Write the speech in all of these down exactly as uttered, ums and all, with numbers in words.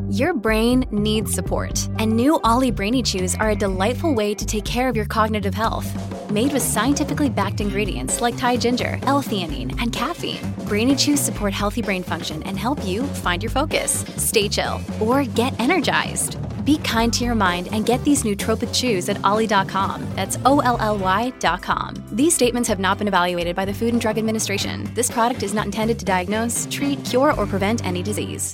Your brain needs support, and new Ollie Brainy Chews are a delightful way to take care of your cognitive health. Made with scientifically backed ingredients like Thai ginger, L-theanine, and caffeine, Brainy Chews support healthy brain function and help you find your focus, stay chill, or get energized. Be kind to your mind and get these nootropic chews at ollie dot com. That's O L L Y dot com. These statements have not been evaluated by the Food and Drug Administration. This product is not intended to diagnose, treat, cure, or prevent any disease.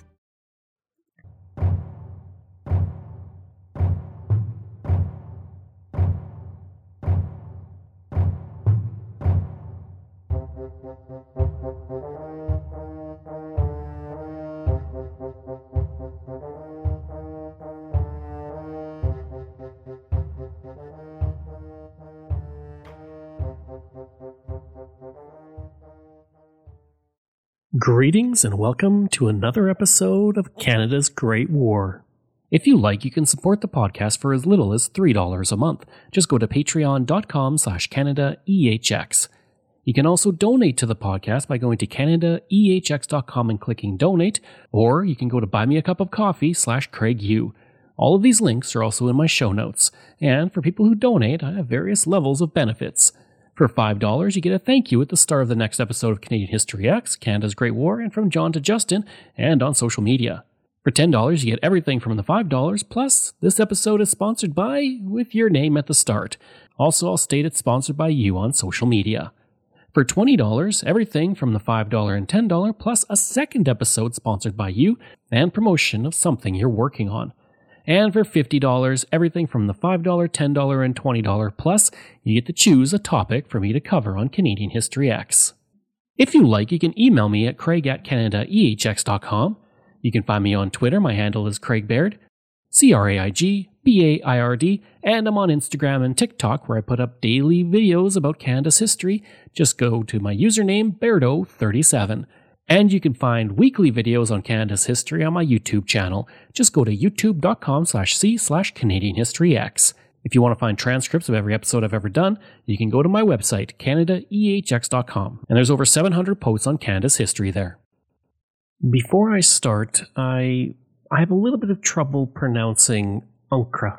Greetings and welcome to another episode of Canada's Great War. If you like, you can support the podcast for as little as three dollars a month. Just go to patreon.com slash CanadaEHX. You can also donate to the podcast by going to Canada E H X dot com and clicking donate, or you can go to buymeacupofcoffee slash CraigU. All of these links are also in my show notes, and for people who donate, I have various levels of benefits. For five dollars, you get a thank you at the start of the next episode of Canadian History X, Canada's Great War, and from John to Justin, and on social media. For ten dollars, you get everything from the five dollars, plus this episode is sponsored by, with your name at the start. Also, I'll state it's sponsored by you on social media. For twenty dollars, everything from the five dollars and ten dollars, plus a second episode sponsored by you, and promotion of something you're working on. And for fifty dollars, everything from the five dollars, ten dollars, and twenty dollars plus, you get to choose a topic for me to cover on Canadian History X. If you like, you can email me at craig at canada e h x dot com. You can find me on Twitter. My handle is Craig Baird, C R A I G B A I R D, and I'm on Instagram and TikTok where I put up daily videos about Canada's history. Just go to my username, Bairdo thirty-seven. And you can find weekly videos on Canada's history on my YouTube channel. Just go to youtube.com slash c slash Canadian History X. If you want to find transcripts of every episode I've ever done, you can go to my website, Canada E H X dot com. And there's over seven hundred posts on Canada's history there. Before I start, I I have a little bit of trouble pronouncing Unkra.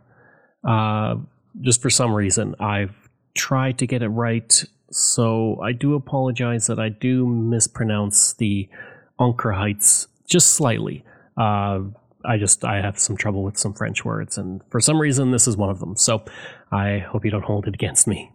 Uh, just for some reason. I've tried to get it right, so I do apologize that I do mispronounce the Ankara Heights just slightly. Uh, I just, I have some trouble with some French words, and for some reason this is one of them, so I hope you don't hold it against me.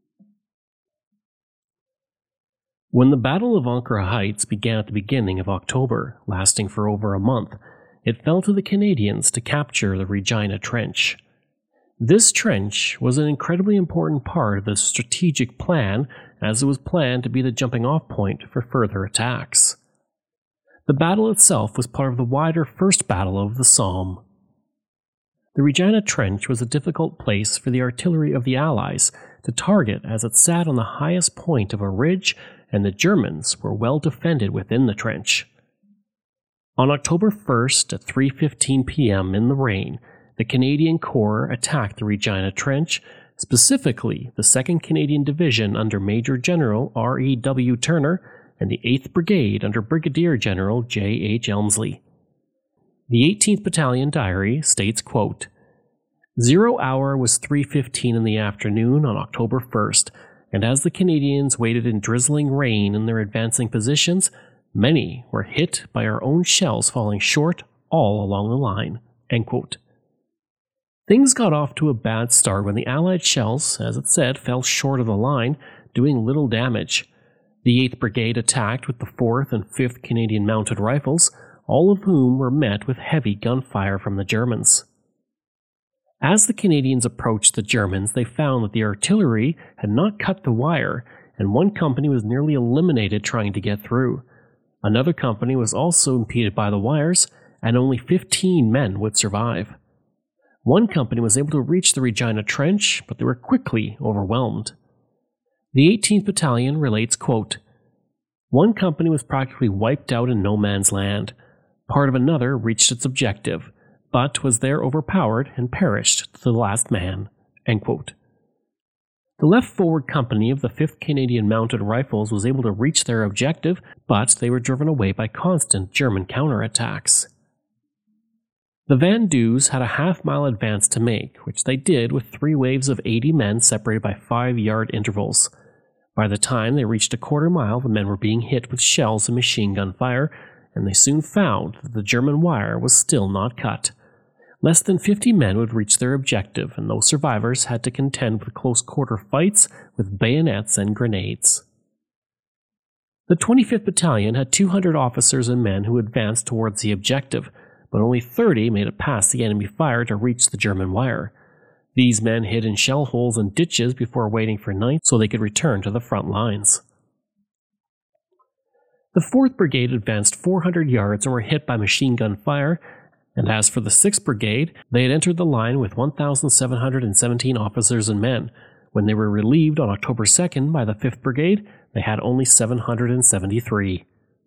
When the Battle of Ankara Heights began at the beginning of October, lasting for over a month, it fell to the Canadians to capture the Regina Trench. This trench was an incredibly important part of the strategic plan, as it was planned to be the jumping-off point for further attacks. The battle itself was part of the wider First Battle of the Somme. The Regina Trench was a difficult place for the artillery of the Allies to target, as it sat on the highest point of a ridge, and the Germans were well defended within the trench. On October first at three fifteen p.m. in the rain, the Canadian Corps attacked the Regina Trench, specifically the second Canadian Division under Major General R E W Turner and the eighth Brigade under Brigadier General J H Elmsley. The eighteenth Battalion Diary states, quote, Zero hour was three fifteen in the afternoon on October first, and as the Canadians waited in drizzling rain in their advancing positions, many were hit by our own shells falling short all along the line, end quote. Things got off to a bad start when the Allied shells, as it said, fell short of the line, doing little damage. The eighth Brigade attacked with the fourth and fifth Canadian Mounted Rifles, all of whom were met with heavy gunfire from the Germans. As the Canadians approached the Germans, they found that the artillery had not cut the wire, and one company was nearly eliminated trying to get through. Another company was also impeded by the wires, and only fifteen men would survive. One company was able to reach the Regina Trench, but they were quickly overwhelmed. The eighteenth Battalion relates, quote, One company was practically wiped out in no man's land. Part of another reached its objective, but was there overpowered and perished to the last man, end quote. The left forward company of the fifth Canadian Mounted Rifles was able to reach their objective, but they were driven away by constant German counterattacks. The Van Deus had a half-mile advance to make, which they did with three waves of eighty men separated by five-yard intervals. By the time they reached a quarter mile, the men were being hit with shells and machine gun fire, and they soon found that the German wire was still not cut. Less than fifty men would reach their objective, and those survivors had to contend with close-quarter fights with bayonets and grenades. The twenty-fifth Battalion had two hundred officers and men who advanced towards the objective, but only thirty made it past the enemy fire to reach the German wire. These men hid in shell holes and ditches before waiting for night so they could return to the front lines. The fourth Brigade advanced four hundred yards and were hit by machine gun fire, and as for the sixth Brigade, they had entered the line with one thousand seven hundred seventeen officers and men. When they were relieved on October second by the fifth Brigade, they had only seven hundred seventy-three.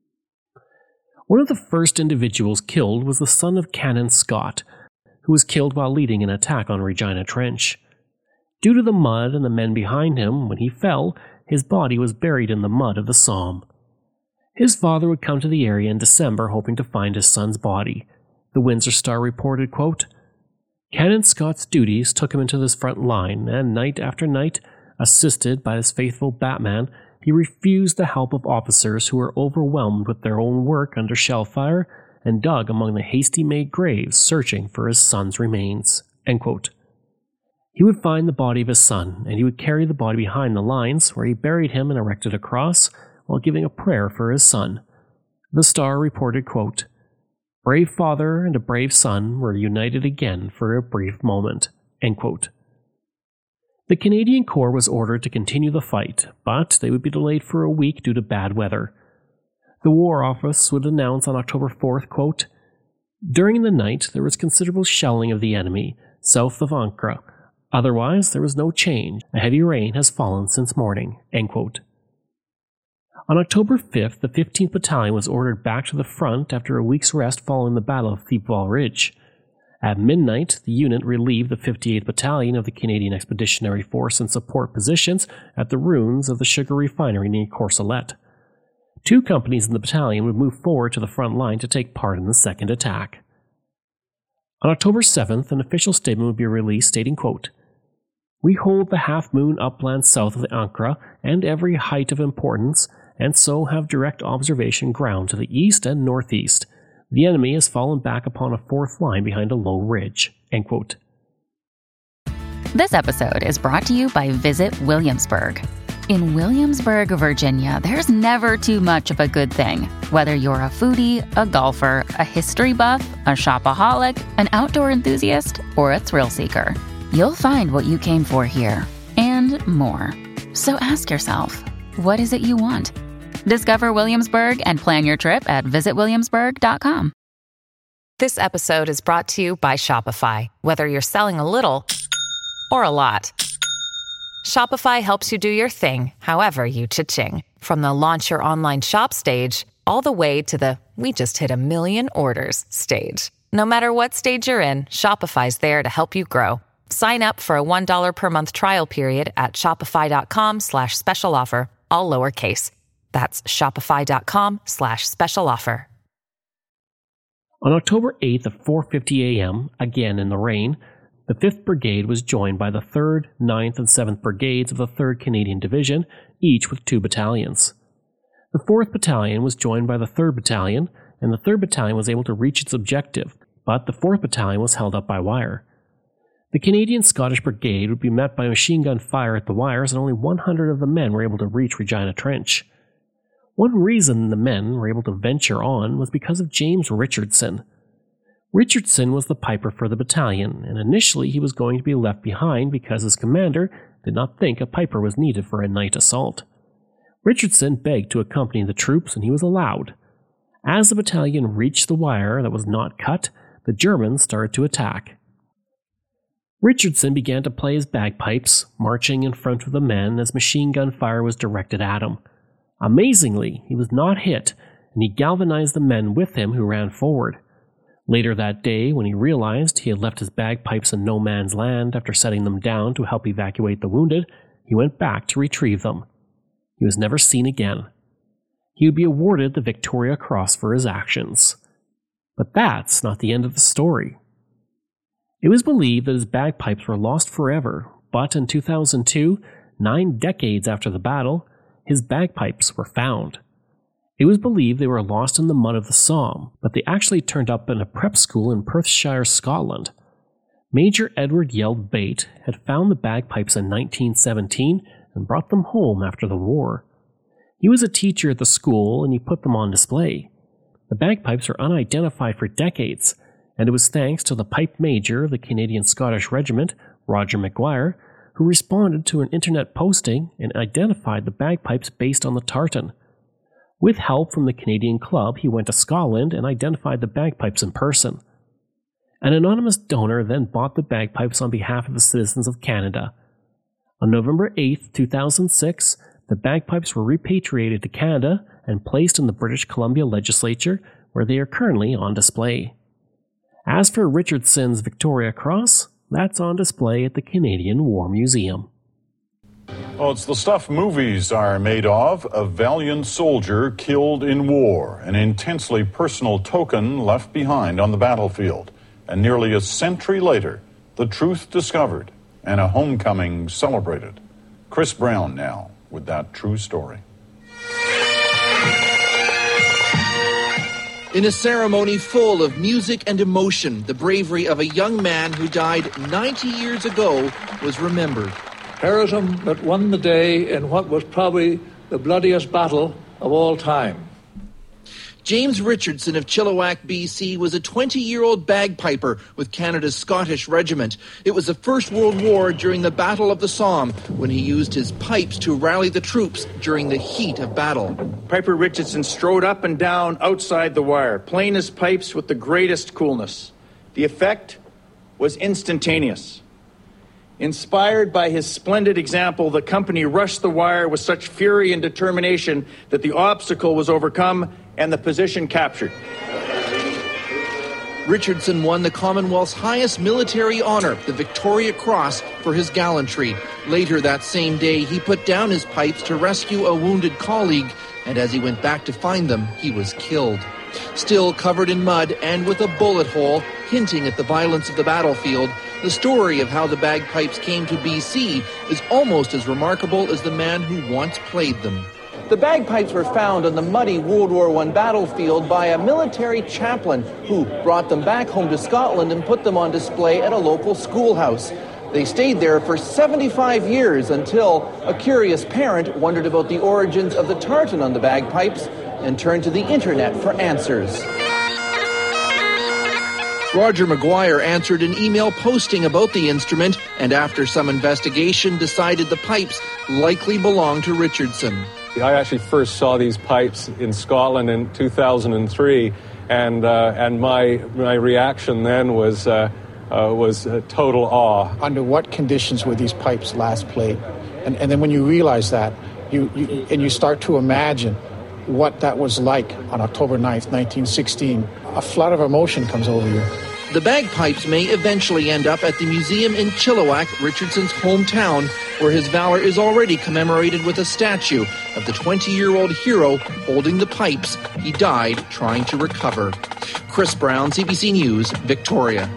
One of the first individuals killed was the son of Canon Scott, who was killed while leading an attack on Regina Trench. Due to the mud and the men behind him, when he fell, his body was buried in the mud of the Somme. His father would come to the area in December hoping to find his son's body. The Windsor Star reported, quote, "Canon Scott's duties took him into this front line, and night after night, assisted by his faithful Batman, he refused the help of officers who were overwhelmed with their own work under shell fire and dug among the hasty-made graves searching for his son's remains." End quote. He would find the body of his son, and he would carry the body behind the lines, where he buried him and erected a cross while giving a prayer for his son. The Star reported, quote, "Brave father and a brave son were united again for a brief moment." End quote. The Canadian Corps was ordered to continue the fight, but they would be delayed for a week due to bad weather. The War Office would announce on October fourth, quote, "During the night there was considerable shelling of the enemy, south of Ancre. Otherwise there was no change. A heavy rain has fallen since morning." End quote. On October fifth, the fifteenth Battalion was ordered back to the front after a week's rest following the Battle of Thiepval Ridge. At midnight, the unit relieved the fifty-eighth Battalion of the Canadian Expeditionary Force in support positions at the ruins of the sugar refinery near Courcelette. Two companies in the battalion would move forward to the front line to take part in the second attack. On October seventh, an official statement would be released stating, quote, "We hold the half-moon upland south of the Ancre and every height of importance, and so have direct observation ground to the east and northeast. The enemy has fallen back upon a fourth line behind a low ridge." End quote. This episode is brought to you by Visit Williamsburg. In Williamsburg, Virginia, there's never too much of a good thing. Whether you're a foodie, a golfer, a history buff, a shopaholic, an outdoor enthusiast, or a thrill seeker, you'll find what you came for here and more. So ask yourself, what is it you want? Discover Williamsburg and plan your trip at visit williamsburg dot com. This episode is brought to you by Shopify. Whether you're selling a little or a lot, Shopify helps you do your thing, however you cha-ching. From the launch your online shop stage, all the way to the we just hit a million orders stage. No matter what stage you're in, Shopify's there to help you grow. Sign up for a one dollar per month trial period at shopify.com slash special offer, all lowercase. That's shopify.com slash special offer. On October eighth at four fifty a.m., again in the rain, the fifth Brigade was joined by the third, ninth, and seventh Brigades of the third Canadian Division, each with two battalions. The fourth Battalion was joined by the third Battalion, and the third Battalion was able to reach its objective, but the fourth Battalion was held up by wire. The Canadian Scottish Brigade would be met by machine gun fire at the wires, and only one hundred of the men were able to reach Regina Trench. One reason the men were able to venture on was because of James Richardson. Richardson was the piper for the battalion, and initially he was going to be left behind because his commander did not think a piper was needed for a night assault. Richardson begged to accompany the troops, and he was allowed. As the battalion reached the wire that was not cut, the Germans started to attack. Richardson began to play his bagpipes, marching in front of the men as machine gun fire was directed at him. Amazingly, he was not hit, and he galvanized the men with him who ran forward. Later that day, when he realized he had left his bagpipes in no man's land after setting them down to help evacuate the wounded, he went back to retrieve them. He was never seen again. He would be awarded the Victoria Cross for his actions. But that's not the end of the story. It was believed that his bagpipes were lost forever, but in two thousand two, nine decades after the battle, his bagpipes were found. It was believed they were lost in the mud of the Somme, but they actually turned up in a prep school in Perthshire, Scotland. Major Edward Yeld Bate had found the bagpipes in nineteen seventeen and brought them home after the war. He was a teacher at the school and he put them on display. The bagpipes are unidentified for decades, and it was thanks to the pipe major of the Canadian Scottish Regiment, Roger Maguire, who responded to an internet posting and identified the bagpipes based on the tartan. With help from the Canadian Club, he went to Scotland and identified the bagpipes in person. An anonymous donor then bought the bagpipes on behalf of the citizens of Canada. On November eighth, two thousand six, the bagpipes were repatriated to Canada and placed in the British Columbia legislature, where they are currently on display. As for Richardson's Victoria Cross, that's on display at the Canadian War Museum. Well, it's the stuff movies are made of. A valiant soldier killed in war, an intensely personal token left behind on the battlefield. And nearly a century later, the truth discovered and a homecoming celebrated. Chris Brown now with that true story. In a ceremony full of music and emotion, the bravery of a young man who died ninety years ago was remembered. Heroism that won the day in what was probably the bloodiest battle of all time. James Richardson of Chilliwack, B C was a twenty-year-old bagpiper with Canada's Scottish Regiment. It was the First World War during the Battle of the Somme when he used his pipes to rally the troops during the heat of battle. Piper Richardson strode up and down outside the wire, playing his pipes with the greatest coolness. The effect was instantaneous. Inspired by his splendid example, the company rushed the wire with such fury and determination that the obstacle was overcome and the position captured. Richardson won the Commonwealth's highest military honor, the Victoria Cross, for his gallantry. Later that same day, he put down his pipes to rescue a wounded colleague, and as he went back to find them, he was killed. Still covered in mud and with a bullet hole hinting at the violence of the battlefield, the story of how the bagpipes came to B C is almost as remarkable as the man who once played them. The bagpipes were found on the muddy World War One battlefield by a military chaplain who brought them back home to Scotland and put them on display at a local schoolhouse. They stayed there for seventy-five years until a curious parent wondered about the origins of the tartan on the bagpipes and turned to the internet for answers. Roger Maguire answered an email posting about the instrument and after some investigation decided the pipes likely belonged to Richardson. I actually first saw these pipes in Scotland in two thousand three, and uh, and my my reaction then was uh, uh, was uh, total awe. Under what conditions were these pipes last played? And and then when you realize that, you, you and you start to imagine what that was like on October ninth, nineteen sixteen, a flood of emotion comes over you. The bagpipes may eventually end up at the museum in Chilliwack, Richardson's hometown, where his valor is already commemorated with a statue of the twenty-year-old hero holding the pipes he died trying to recover. Chris Brown, C B C News, Victoria.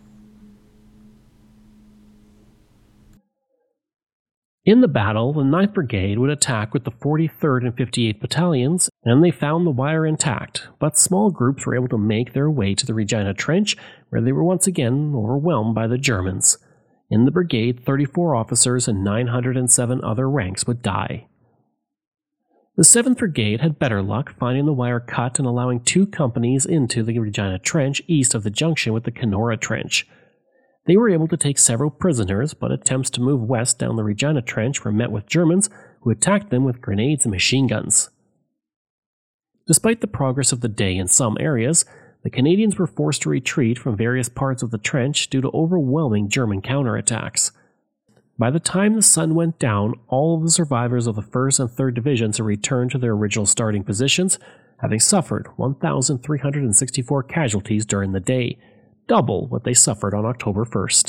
In the battle, the ninth Brigade would attack with the forty-third and fifty-eighth Battalions, and they found the wire intact, but small groups were able to make their way to the Regina Trench, where they were once again overwhelmed by the Germans. In the brigade, thirty-four officers and nine hundred seven other ranks would die. The seventh Brigade had better luck, finding the wire cut and allowing two companies into the Regina Trench east of the junction with the Kenora Trench. They were able to take several prisoners, but attempts to move west down the Regina Trench were met with Germans who attacked them with grenades and machine guns. Despite the progress of the day in some areas, the Canadians were forced to retreat from various parts of the trench due to overwhelming German counterattacks. By the time the sun went down, all of the survivors of the first and third Divisions had returned to their original starting positions, having suffered one thousand three hundred sixty-four casualties during the day, double what they suffered on October first.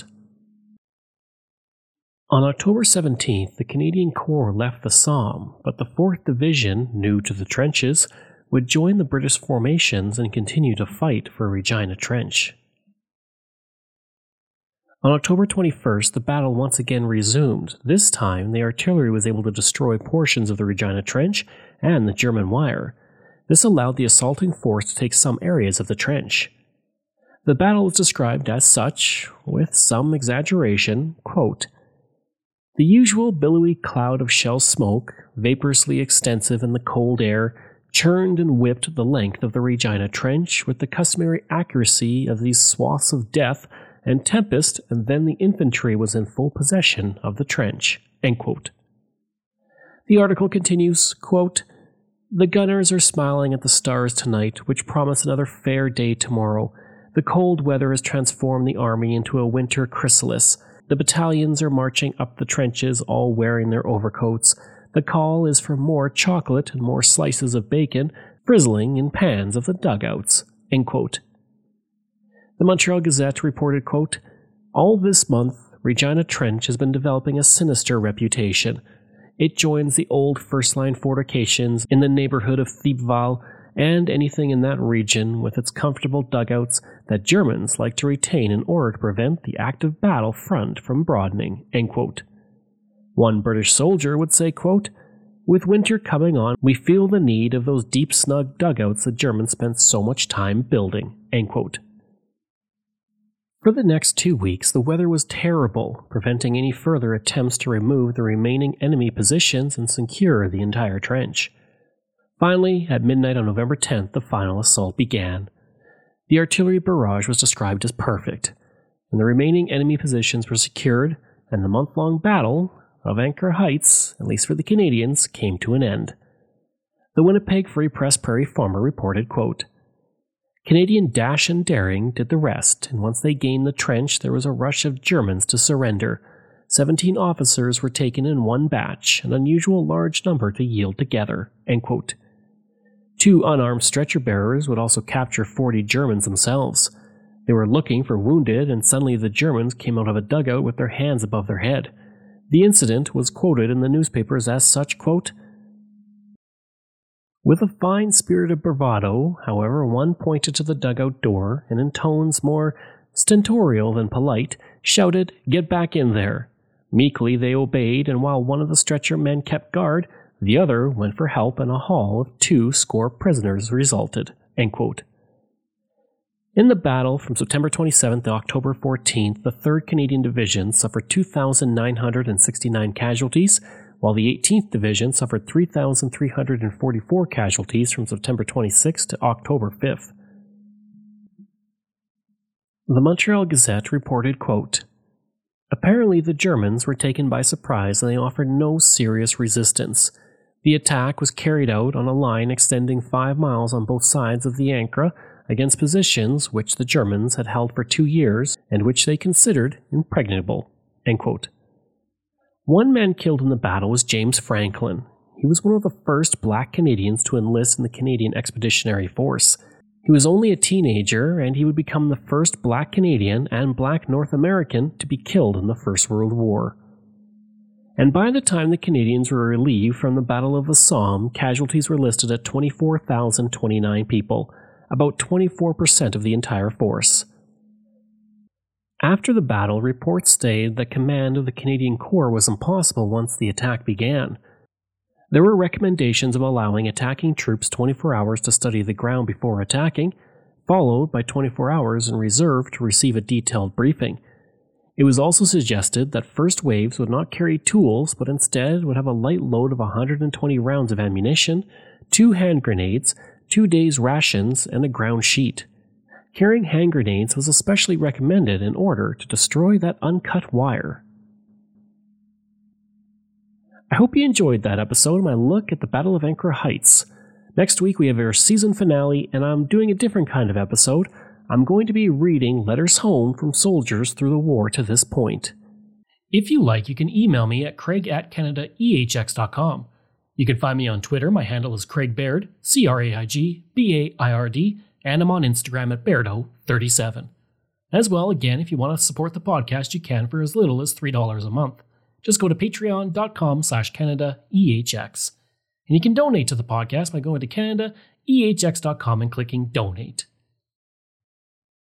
On October seventeenth, the Canadian Corps left the Somme, but the fourth Division, new to the trenches, would join the British formations and continue to fight for Regina Trench. On October twenty-first, the battle once again resumed. This time, the artillery was able to destroy portions of the Regina Trench and the German wire. This allowed the assaulting force to take some areas of the trench. The battle was described as such, with some exaggeration, quote, "The usual billowy cloud of shell smoke, vaporously extensive in the cold air, churned and whipped the length of the Regina Trench with the customary accuracy of these swaths of death and tempest, and then the infantry was in full possession of the trench." End quote. The article continues, quote, "The gunners are smiling at the stars tonight, which promise another fair day tomorrow. The cold weather has transformed the army into a winter chrysalis. The battalions are marching up the trenches, all wearing their overcoats. The call is for more chocolate and more slices of bacon, frizzling in pans of the dugouts." End quote. The Montreal Gazette reported, quote, "All this month, Regina Trench has been developing a sinister reputation. It joins the old first-line fortifications in the neighborhood of Thiepval and anything in that region with its comfortable dugouts that Germans like to retain in order to prevent the active battle front from broadening." End quote. One British soldier would say, quote, "With winter coming on, we feel the need of those deep, snug dugouts the Germans spent so much time building." End quote. For the next two weeks, the weather was terrible, preventing any further attempts to remove the remaining enemy positions and secure the entire trench. Finally, at midnight on November tenth, the final assault began. The artillery barrage was described as perfect, and the remaining enemy positions were secured, and the month-long battle of Ancre Heights, at least for the Canadians, came to an end. The Winnipeg Free Press Prairie Farmer reported, quote, "Canadian dash and daring did the rest, and once they gained the trench, there was a rush of Germans to surrender. Seventeen officers were taken in one batch, an unusual large number to yield together." End quote. Two unarmed stretcher-bearers would also capture forty Germans themselves. They were looking for wounded, and suddenly the Germans came out of a dugout with their hands above their head. The incident was quoted in the newspapers as such, quote, "With a fine spirit of bravado, however, one pointed to the dugout door, and in tones more stentorial than polite, shouted, 'Get back in there.' Meekly they obeyed, and while one of the stretcher men kept guard, the other went for help, and a haul of two score prisoners resulted." End quote. In the battle from September twenty-seventh to October fourteenth, the third Canadian Division suffered two thousand nine hundred sixty-nine casualties, while the eighteenth Division suffered three thousand three hundred forty-four casualties from September twenty-sixth to October fifth. The Montreal Gazette reported, quote, "Apparently the Germans were taken by surprise and they offered no serious resistance. The attack was carried out on a line extending five miles on both sides of the Ancre against positions which the Germans had held for two years and which they considered impregnable." End quote. One man killed in the battle was James Franklin. He was one of the first black Canadians to enlist in the Canadian Expeditionary Force. He was only a teenager, and he would become the first black Canadian and black North American to be killed in the First World War. And by the time the Canadians were relieved from the Battle of the Somme, casualties were listed at twenty-four thousand twenty-nine people, about twenty-four percent of the entire force. After the battle, reports stated that command of the Canadian Corps was impossible once the attack began. There were recommendations of allowing attacking troops twenty-four hours to study the ground before attacking, followed by twenty-four hours in reserve to receive a detailed briefing. It was also suggested that first waves would not carry tools, but instead would have a light load of one hundred twenty rounds of ammunition, two hand grenades, two days' rations, and a ground sheet. Carrying hand grenades was especially recommended in order to destroy that uncut wire. I hope you enjoyed that episode of my look at the Battle of Ancre Heights. Next week we have our season finale, and I'm doing a different kind of episode. I'm going to be reading letters home from soldiers through the war to this point. If you like, you can email me at craig at canada e h x dot com. You can find me on Twitter. My handle is Craig Baird, C R A I G B A I R D, and I'm on Instagram at Bairdo thirty-seven. As well, again, if you want to support the podcast, you can for as little as three dollars a month. Just go to patreon.com slash Canada EHX. And you can donate to the podcast by going to canada e h x dot com and clicking donate.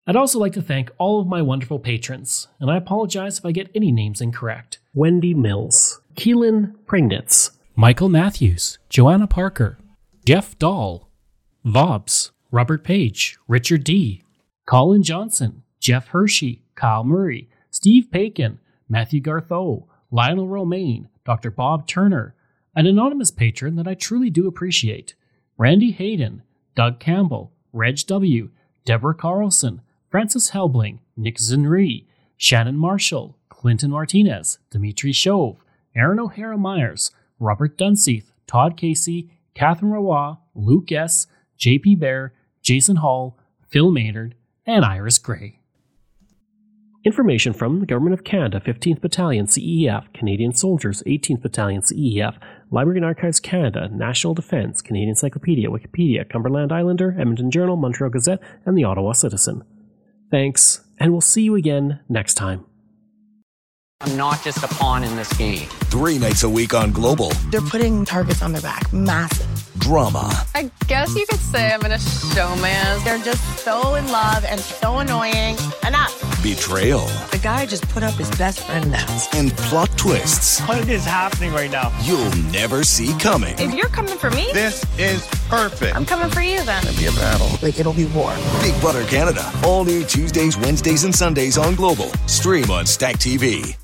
I'd also like to thank all of my wonderful patrons, and I apologize if I get any names incorrect. Wendy Mills, Keelan Pringnitz, Michael Matthews, Joanna Parker, Jeff Dahl, Vobs, Robert Page, Richard D., Colin Johnson, Jeff Hershey, Kyle Murray, Steve Pakin, Matthew Gartho, Lionel Romaine, Doctor Bob Turner, an anonymous patron that I truly do appreciate, Randy Hayden, Doug Campbell, Reg W., Deborah Carlson, Francis Helbling, Nick Zinri, Shannon Marshall, Clinton Martinez, Dimitri Chauve, Aaron O'Hara Myers, Robert Dunseith, Todd Casey, Catherine Roy, Luke S., J P Bear, Jason Hall, Phil Maynard, and Iris Gray. Information from the Government of Canada, fifteenth Battalion, C E F, Canadian Soldiers, eighteenth Battalion, C E F, Library and Archives Canada, National Defence, Canadian Encyclopedia, Wikipedia, Cumberland Islander, Edmonton Journal, Montreal Gazette, and the Ottawa Citizen. Thanks, and we'll see you again next time. I'm not just a pawn in this game. Three nights a week on Global. They're putting targets on their back. Massive. Drama. I guess you could say I'm in a showman. They're just so in love and so annoying. Enough. Betrayal. The guy just put up his best friend now. And plot twists. What is happening right now? You'll never see coming. If you're coming for me, this is perfect. I'm coming for you then. It'll be a battle. Like, it'll be war. Big Brother Canada. All new Tuesdays, Wednesdays, and Sundays on Global. Stream on Stack T V.